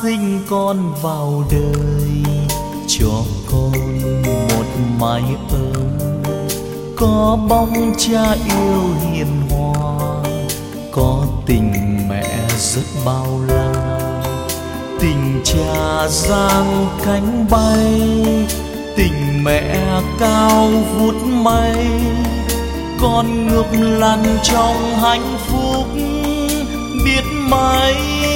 sinh con vào đời, cho con một mái ấm có bóng cha yêu hiền hòa, có tình mẹ rất bao la. Tình cha giang cánh bay, tình mẹ cao vút mây, con ngược lăn trong hạnh phúc biết mấy.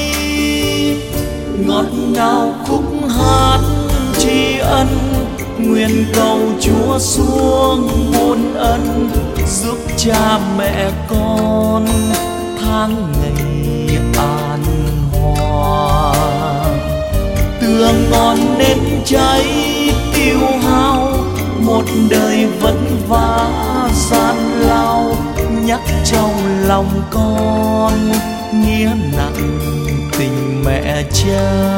Ngọt ngào khúc hát tri ân, nguyện cầu Chúa xuống muôn ân, giúp cha mẹ con tháng ngày an hòa. Tựa ngọn nến cháy tiêu hao, một đời vất vả gian lao, nhắc trong lòng con nghĩa nặng tình mẹ cha.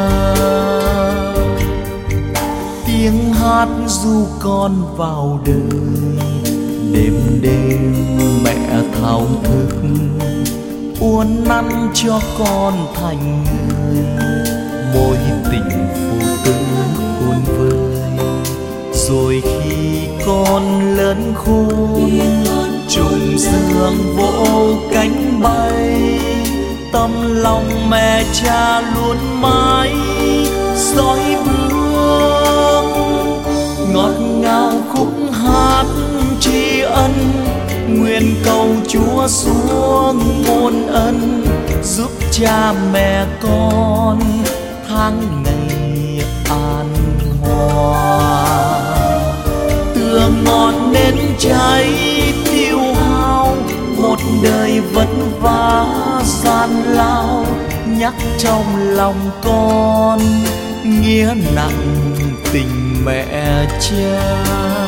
Tiếng hát ru con vào đời, đêm đêm mẹ thao thức uốn nắn cho con thành người. Mối tình phụ tử khôn vơi, rồi khi con lớn khôn trùng dương vỗ cánh bay. Tâm lòng mẹ cha luôn mãi dõi bước, ngọt ngào khúc hát tri ân, nguyện cầu Chúa xuống muôn ân, giúp cha mẹ con tháng ngày an hòa. Tựa ngọn nến cháy tiêu hao, một đời vất vả gian lao, nhắc trong lòng con nghĩa nặng tình mẹ cha.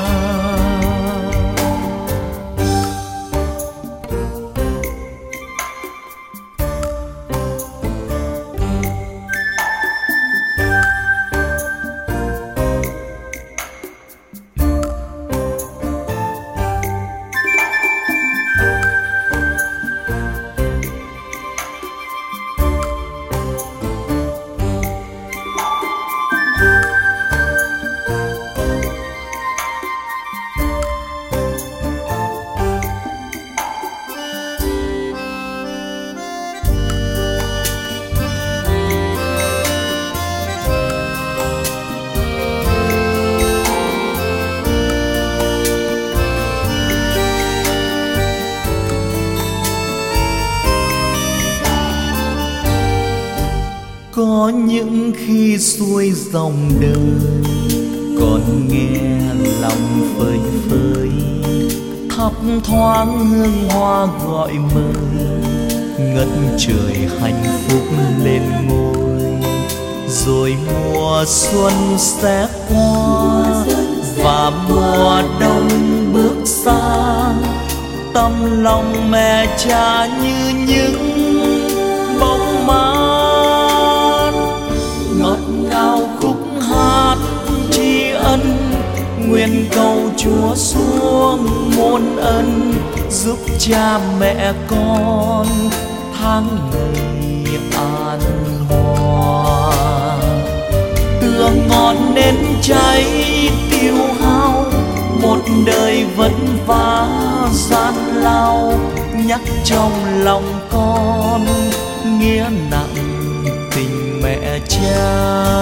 Có những khi xuôi dòng đời, con nghe lòng phơi phới, thấp thoáng hương hoa gọi mời, ngất trời hạnh phúc lên ngôi. Rồi mùa xuân sẽ qua và mùa đông bước xa, tâm lòng mẹ cha như những bóng mát. Ngọt ngào khúc hát tri ân, nguyện cầu Chúa xuống muôn ân, giúp cha mẹ con tháng ngày an hòa. Tựa ngọn nến cháy tiêu hao, một đời vất vả gian lao, nhắc trong lòng con nghĩa nặng tình mẹ cha.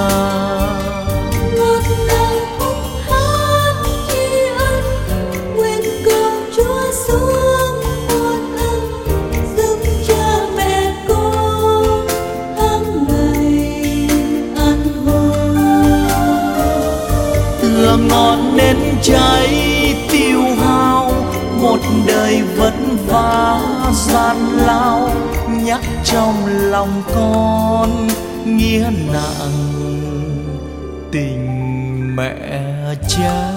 Ngọt ngào khúc hát tri ân, nguyện cầu Chúa xuống muôn ân, giúp cha mẹ con tháng ngày an hòa. Tựa ngọn nến cháy tiêu hao, một đời vất vả gian lao, nhắc trong lòng con nghĩa nặng tình mẹ cha.